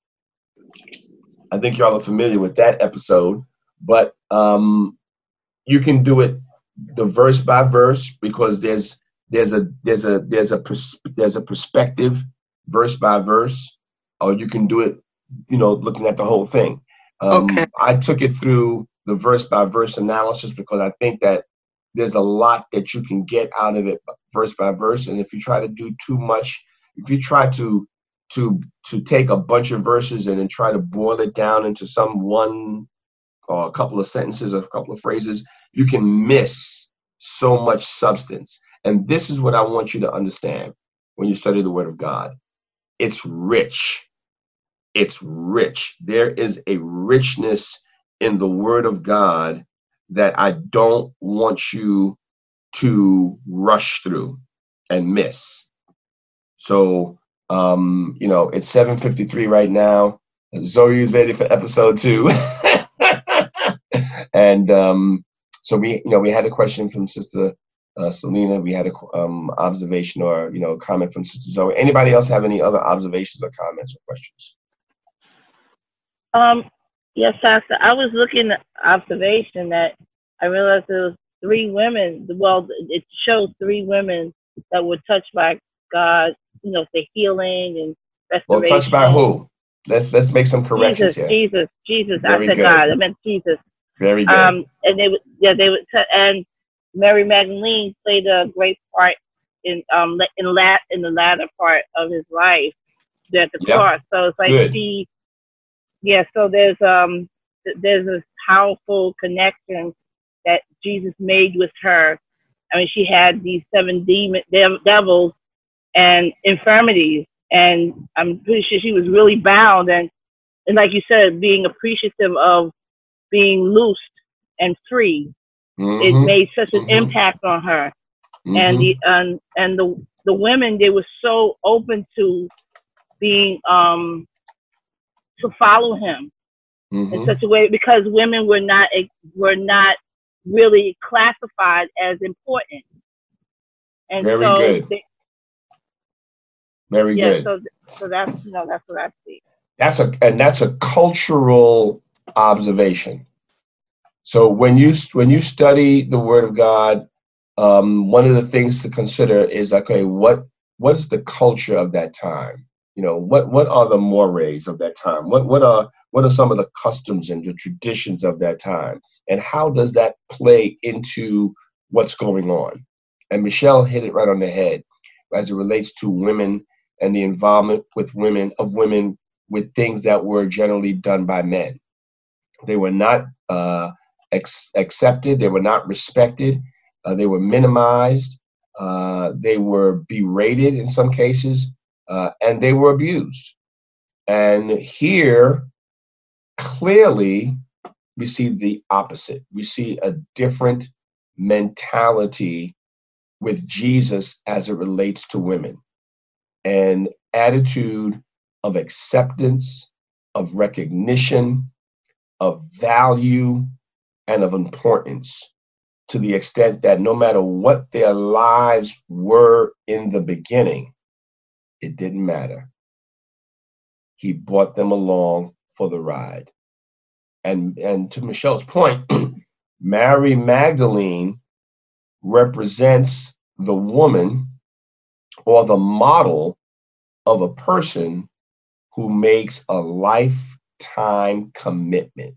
A: I think y'all are familiar with that episode, but um, you can do it the verse by verse, because there's there's a there's a there's a pers- there's a perspective verse by verse, or you can do it, you know, looking at the whole thing. Um, okay. I took it through the verse by verse analysis because I think that there's a lot that you can get out of it verse by verse, and if you try to do too much, if you try to to to take a bunch of verses and then try to boil it down into some one or a couple of sentences or a couple of phrases, you can miss so much substance. And this is what I want you to understand when you study the Word of God. It's rich. It's rich. There is a richness in the Word of God that I don't want you to rush through and miss. So, um, you know, it's seven fifty-three right now. Zoe is ready for episode two. And um, so we, you know, we had a question from Sister uh, Selena. We had a um, observation or, you know, comment from Sister Zoe. Anybody else have any other observations or comments or questions?
E: Um, yes, Pastor. I was looking at observation that I realized there was three women. Well, it shows three women that were touched by God, you know, the healing and restoration.
A: Well, touched by who? Let's let's make some corrections
E: Jesus,
A: here.
E: Jesus, Jesus.
A: Very
E: I said
A: good.
E: God. I meant Jesus.
A: Very good.
E: Um, and they would, yeah, they would, t- and Mary Magdalene played a great part in um in lat in the latter part of his life at the
A: yep.
E: cross. So it's like
A: good.
E: she, yeah. So there's um th- there's this powerful connection that Jesus made with her. I mean, she had these seven demon dev- devils and infirmities, and I'm pretty sure she was really bound. And, and like you said, being appreciative of being loosed and free, mm-hmm. it made such an mm-hmm. impact on her. Mm-hmm. And the um, and the the women, they were so open to being um to follow him mm-hmm. in such a way, because women were not were not really classified as important. And
A: very
E: so
A: good.
E: They,
A: very
E: yeah,
A: good.
E: So so that's you know that's what I see.
A: That's a and that's a cultural observation. So when you when you study the Word of God, um, one of the things to consider is, okay, what what is the culture of that time? You know, what what are the mores of that time? What what are what are some of the customs and the traditions of that time? And how does that play into what's going on? And Michelle hit it right on the head as it relates to women and the involvement with women of women with things that were generally done by men. They were not uh, ex- accepted. They were not respected. Uh, they were minimized. Uh, they were berated in some cases, uh, and they were abused. And here, clearly, we see the opposite. We see a different mentality with Jesus as it relates to women, an attitude of acceptance, of recognition, of value, and of importance, to the extent that no matter what their lives were in the beginning, it didn't matter. He brought them along for the ride. And, and to Michelle's point, Mary Magdalene represents the woman or the model of a person who makes a lifetime commitment.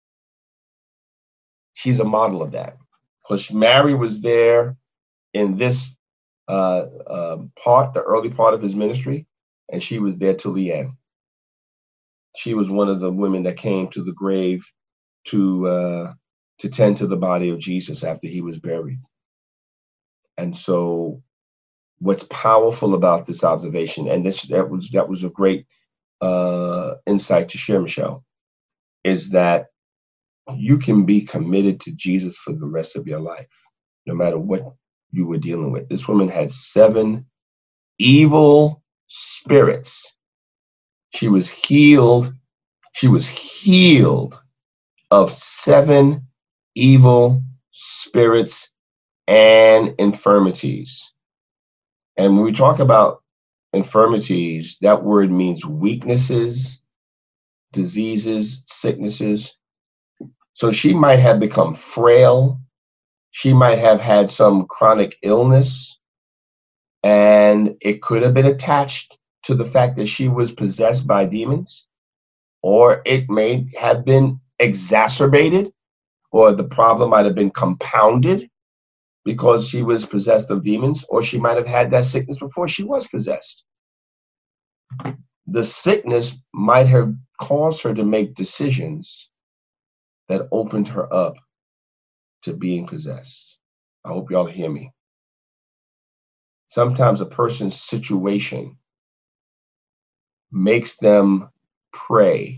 A: She's a model of that. Because Mary was there in this uh, uh, part, the early part of his ministry, and she was there till the end. She was one of the women that came to the grave to uh, to tend to the body of Jesus after he was buried. And so, what's powerful about this observation, and this that was that was a great uh, insight to share, Michelle, is that you can be committed to Jesus for the rest of your life, no matter what you were dealing with. This woman had seven evil spirits. She was healed. She was healed of seven evil spirits and infirmities. And when we talk about infirmities, that word means weaknesses, diseases, sicknesses. So she might have become frail. She might have had some chronic illness, and it could have been attached to the fact that she was possessed by demons, or it may have been exacerbated, or the problem might have been compounded because she was possessed of demons, or she might have had that sickness before she was possessed. The sickness might have caused her to make decisions that opened her up to being possessed. I hope y'all hear me. Sometimes a person's situation makes them prey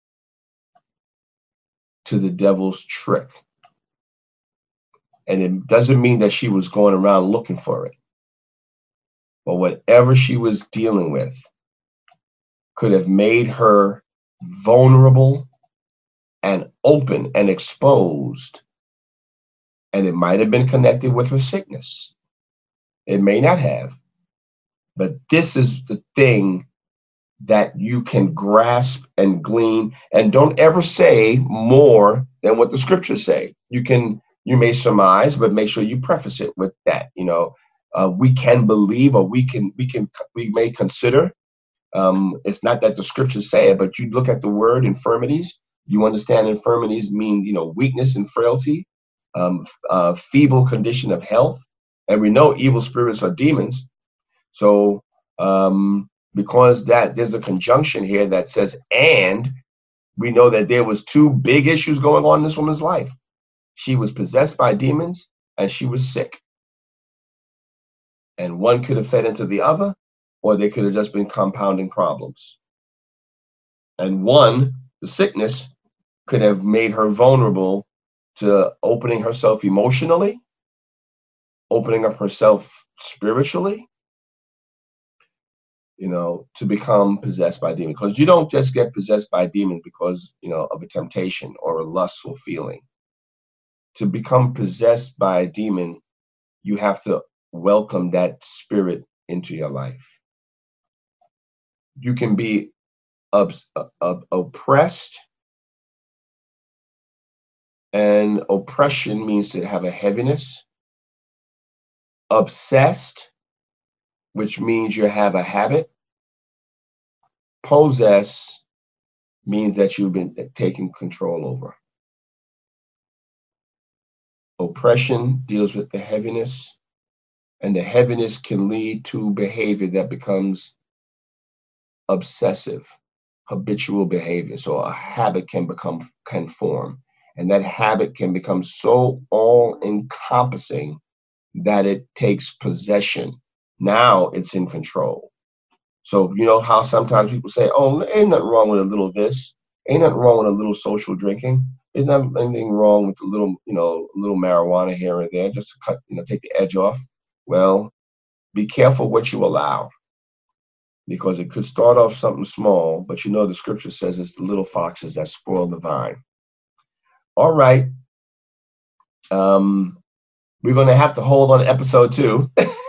A: to the devil's trick. And it doesn't mean that she was going around looking for it. But whatever she was dealing with could have made her vulnerable and open and exposed. And it might have been connected with her sickness. It may not have. But this is the thing that you can grasp and glean. And don't ever say more than what the scriptures say. You can, you may surmise, but make sure you preface it with that. You know, uh, we can believe, or we can, we can, we may consider. Um, it's not that the scriptures say it, but you look at the word infirmities. You understand infirmities mean, you know, weakness and frailty, um, uh, feeble condition of health. And we know evil spirits are demons. So um, because that there's a conjunction here that says, and we know that there was two big issues going on in this woman's life. She was possessed by demons and she was sick. And one could have fed into the other, or they could have just been compounding problems. And one, the sickness, could have made her vulnerable to opening herself emotionally, opening up herself spiritually, you know, to become possessed by demons. Because you don't just get possessed by demons because, you know, of a temptation or a lustful feeling. To become possessed by a demon, you have to welcome that spirit into your life. You can be ob- ob- oppressed, and oppression means to have a heaviness. Obsessed, which means you have a habit. Possess means that you've been taken control over. Oppression deals with the heaviness, and the heaviness can lead to behavior that becomes obsessive, habitual behavior. So a habit can become, can form, and that habit can become so all-encompassing that it takes possession. Now it's in control. So you know how sometimes people say, oh, ain't nothing wrong with a little this, ain't nothing wrong with a little social drinking. There's not anything wrong with a little, you know, a little marijuana here and there, just to cut, you know, take the edge off. Well, be careful what you allow, because it could start off something small, but you know the scripture says it's the little foxes that spoil the vine. All right. Um, we're going to have to hold on to episode two.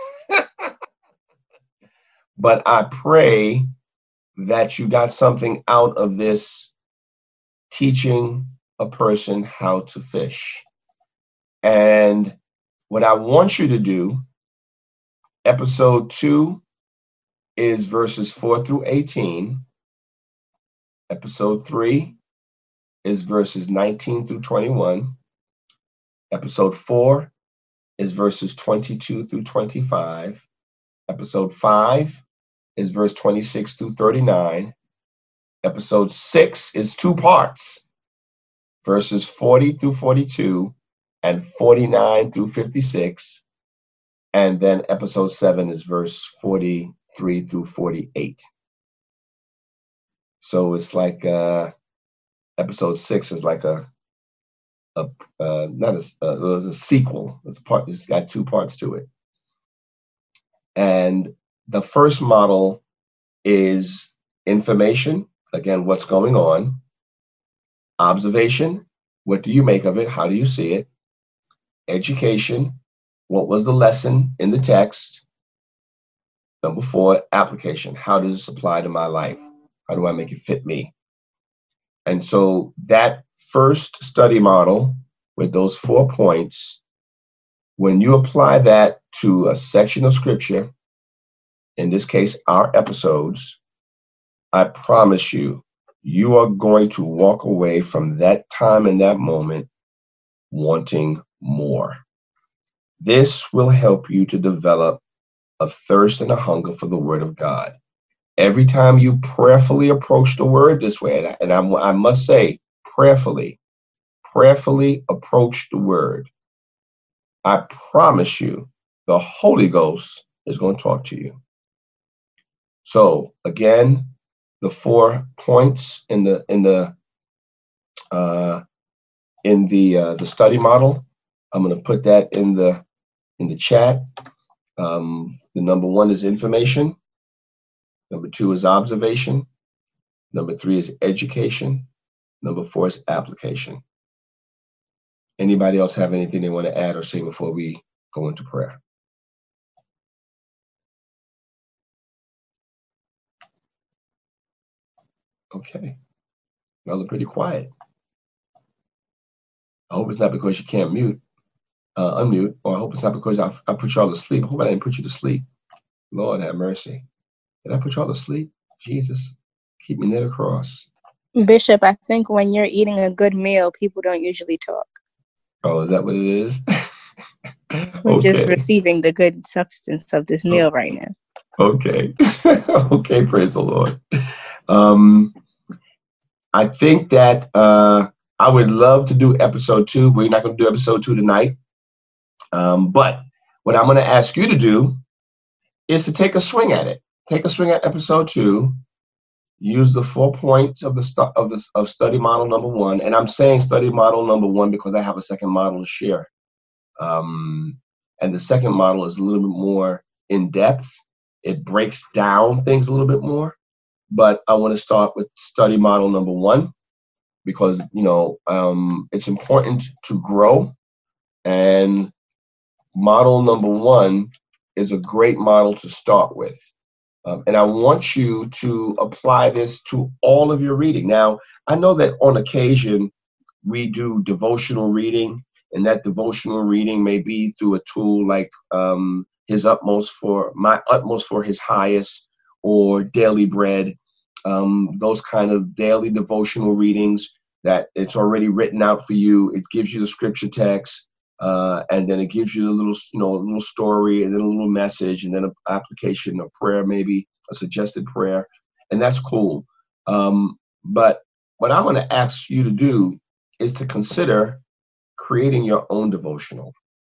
A: But I pray that you got something out of this teaching a person how to fish. And what I want you to do, episode two is verses four through eighteen. Episode three is verses nineteen through twenty-one. Episode four is verses twenty-two through twenty-five. Episode five is verse twenty-six through thirty-nine. Episode six is two parts, verses forty through forty-two and forty-nine through fifty-six. And then episode seven is verse forty-three through forty-eight. So it's like uh, episode six is like a, a uh, not a, uh, it's a sequel. It's part. It's got two parts to it. And the first model is information. Again, what's going on. Observation. What do you make of it? How do you see it? Education. What was the lesson in the text? Number four, application. How does this apply to my life? How do I make it fit me? And so that first study model with those four points, when you apply that to a section of scripture, in this case, our episodes, I promise you, you are going to walk away from that time and that moment wanting more. This will help you to develop a thirst and a hunger for the word of God. Every time you prayerfully approach the word this way, and I, and I, I must say, prayerfully, prayerfully approach the word, I promise you, the Holy Ghost is going to talk to you. So again, the four points in the in the uh, in the uh, the study model, I'm going to put that in the in the chat. Um, the number one is information. Number two is observation. Number three is education. Number four is application. Anybody else have anything they want to add or say before we go into prayer? Okay. Y'all are pretty quiet. I hope it's not because you can't mute, uh, unmute, or I hope it's not because I, I put y'all to sleep. I hope I didn't put you to sleep. Lord have mercy. Did I put y'all to sleep? Jesus, keep me near the cross.
G: Bishop, I think when you're eating a good meal, people don't usually talk.
A: Oh, is that what it is?
G: We're
A: Okay.
G: just receiving the good substance of this meal right now.
A: Okay. Okay, praise the Lord. Um, I think that uh, I would love to do episode two. We're not going to do episode two tonight. Um, but what I'm going to ask you to do is to take a swing at it. Take a swing at episode two. Use the four points of the stu- of the of study model number one, and I'm saying study model number one because I have a second model to share. Um, and the second model is a little bit more in depth. It breaks down things a little bit more. But I want to start with study model number one because you know um, it's important to grow, and model number one is a great model to start with. Um, and I want you to apply this to all of your reading. Now, I know that on occasion we do devotional reading, and that devotional reading may be through a tool like um, His Utmost for My Utmost for His Highest or Daily Bread, um, those kind of daily devotional readings that it's already written out for you. It gives you the scripture text. Uh, and then it gives you a little, you know, a little story, and then a little message, and then an application, a prayer, maybe a suggested prayer, and that's cool. Um, but what I'm going to ask you to do is to consider creating your own devotional.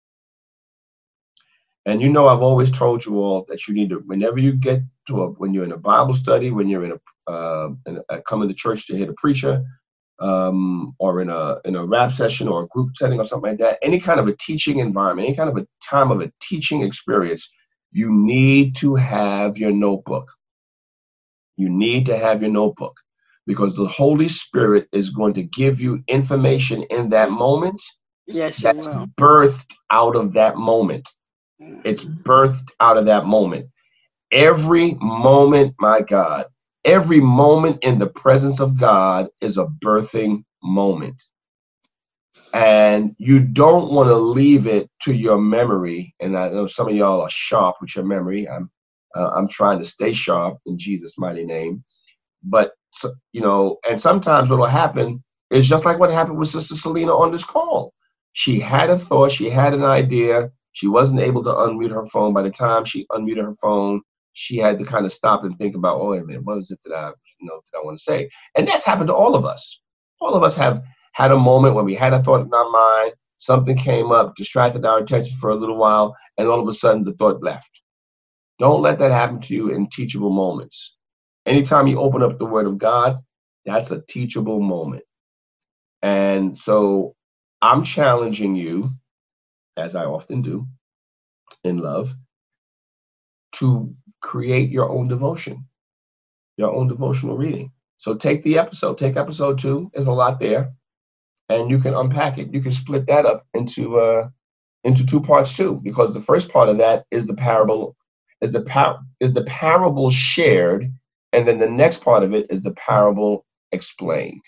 A: And you know, I've always told you all that you need to, whenever you get to a, when you're in a Bible study, when you're in a, uh, in a coming to church to hear the preacher, um, or in a in a rap session or a group setting or something like that, any kind of a teaching environment, any kind of a time of a teaching experience, you need to have your notebook. You need to have your notebook because the Holy Spirit is going to give you information in that moment.
C: Yes,
A: that's birthed out of that moment. It's birthed out of that moment. Every moment, my God, every moment in the presence of God is a birthing moment. And you don't want to leave it to your memory. And I know some of y'all are sharp with your memory. I'm uh, I'm trying to stay sharp in Jesus' mighty name. But, you know, and sometimes what will happen is just like what happened with Sister Selena on this call. She had a thought. She had an idea. She wasn't able to unmute her phone. By the time she unmuted her phone, she had to kind of stop and think about, oh, wait a minute, what is it that I, you know, that I want to say? And that's happened to all of us. All of us have had a moment when we had a thought in our mind, something came up, distracted our attention for a little while, and all of a sudden the thought left. Don't let that happen to you in teachable moments. Anytime you open up the Word of God, that's a teachable moment. And so I'm challenging you, as I often do in love, to create your own devotion, your own devotional reading. So take the episode, take episode two, there's a lot there, and you can unpack it. You can split that up into uh, into two parts too, because the first part of that is the parable, is the par- is the parable shared, and then the next part of it is the parable explained.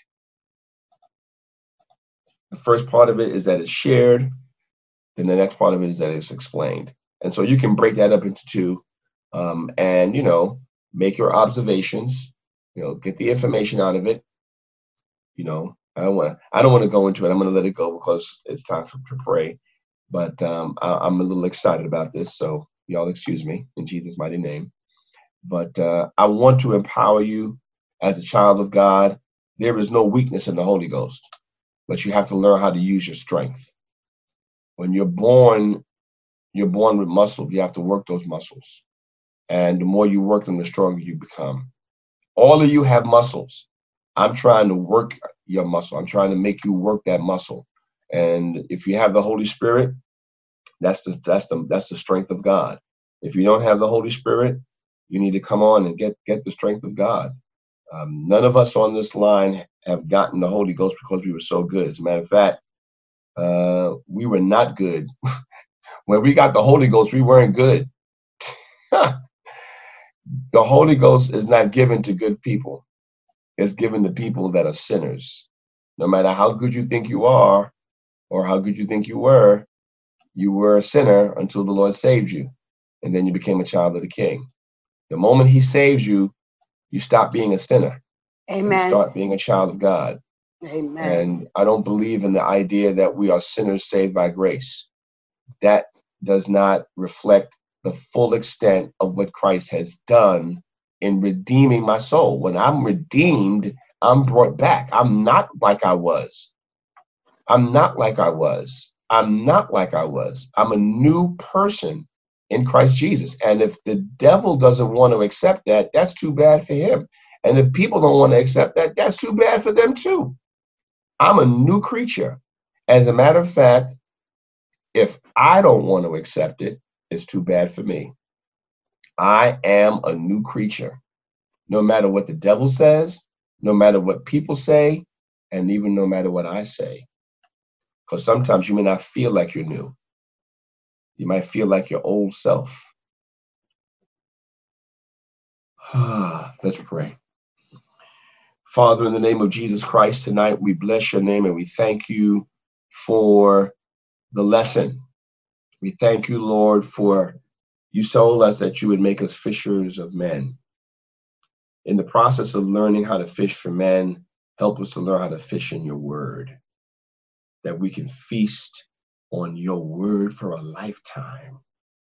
A: The first part of it is that it's shared, then the next part of it is that it's explained. And so you can break that up into two, um, and, you know, make your observations, you know, get the information out of it. You know, I don't want to, I don't want to go into it. I'm going to let it go because it's time for, to pray. But um, I, I'm a little excited about this. So y'all excuse me in Jesus' mighty name. But uh, I want to empower you as a child of God. There is no weakness in the Holy Ghost, but you have to learn how to use your strength. When you're born, you're born with muscle. You have to work those muscles. And the more you work them, the stronger you become. All of you have muscles. I'm trying to work your muscle. I'm trying to make you work that muscle. And if you have the Holy Spirit, that's the that's the that's the strength of God. If you don't have the Holy Spirit, you need to come on and get get the strength of God. Um, none of us on this line have gotten the Holy Ghost because we were so good. As a matter of fact, uh, we were not good. When we got the Holy Ghost, we weren't good. The Holy Ghost is not given to good people. It's given to people that are sinners. No matter how good you think you are or how good you think you were, you were a sinner until the Lord saved you. And then you became a child of the King. The moment he saves you, you stop being a sinner.
C: Amen.
A: You start being a child of God.
C: Amen.
A: And I don't believe in the idea that we are sinners saved by grace. That does not reflect the full extent of what Christ has done in redeeming my soul. When I'm redeemed, I'm brought back. I'm not like I was. I'm not like I was. I'm not like I was. I'm a new person in Christ Jesus. And if the devil doesn't want to accept that, that's too bad for him. And if people don't want to accept that, that's too bad for them too. I'm a new creature. As a matter of fact, if I don't want to accept it, it's too bad for me. I am a new creature. No matter what the devil says, no matter what people say, and even no matter what I say. Because sometimes you may not feel like you're new. You might feel like your old self. Let's pray. Father, in the name of Jesus Christ, tonight we bless your name and we thank you for the lesson. We thank you, Lord, for you told us that you would make us fishers of men. In the process of learning how to fish for men, help us to learn how to fish in your word, that we can feast on your word for a lifetime.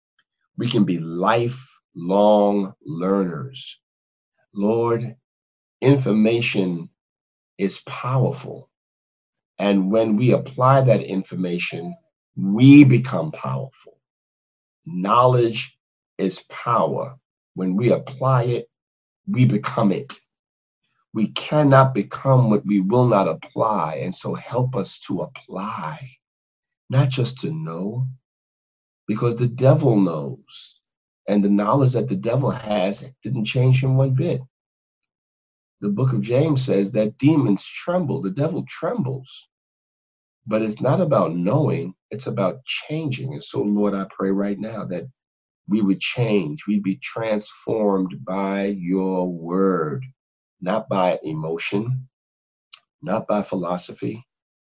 A: We can be lifelong learners. Lord, information is powerful. And when we apply that information, we become powerful. Knowledge is power. When we apply it, we become it. We cannot become what we will not apply. And so help us to apply, not just to know, because the devil knows. And the knowledge that the devil has didn't change him one bit. The book of James says that demons tremble. The devil trembles. But it's not about knowing, it's about changing. And so, Lord, I pray right now that we would change, we'd be transformed by your word, not by emotion, not by philosophy,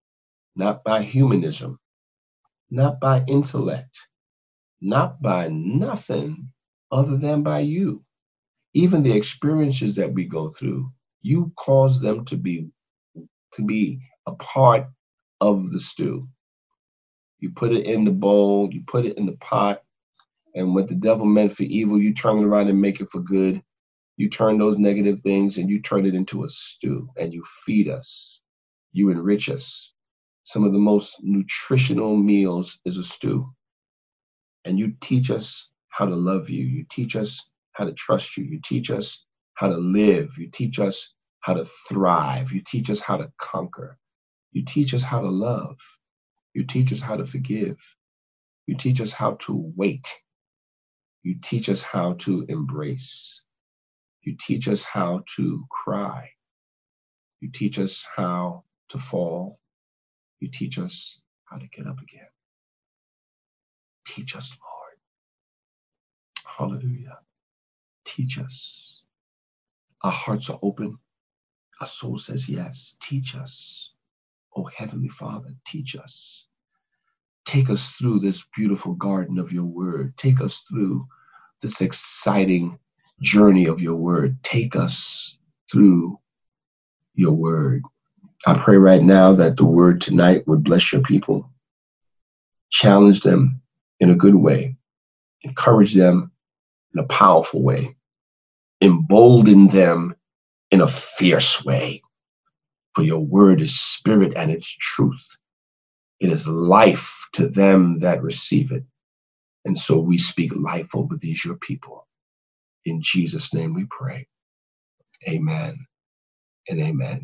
A: not by humanism, not by intellect, not by nothing other than by you. Even the experiences that we go through, you cause them to be, to be a part of the stew. You put it in the bowl, you put it in the pot, and what the devil meant for evil, you turn it around and make it for good. You turn those negative things and you turn it into a stew, and you feed us. You enrich us. Some of the most nutritional meals is a stew. And you teach us how to love you. You teach us how to trust you. You teach us how to live. You teach us how to thrive. You teach us how to conquer. You teach us how to love. You teach us how to forgive. You teach us how to wait. You teach us how to embrace. You teach us how to cry. You teach us how to fall. You teach us how to get up again. Teach us, Lord. Hallelujah. Teach us. Our hearts are open. Our soul says yes. Teach us. Oh, Heavenly Father, teach us. Take us through this beautiful garden of your word. Take us through this exciting journey of your word. Take us through your word. I pray right now that the word tonight would bless your people, challenge them in a good way, encourage them in a powerful way, embolden them in a fierce way. For your word is spirit and it's truth. It is life to them that receive it. And so we speak life over these your people. In Jesus' name we pray. Amen and amen.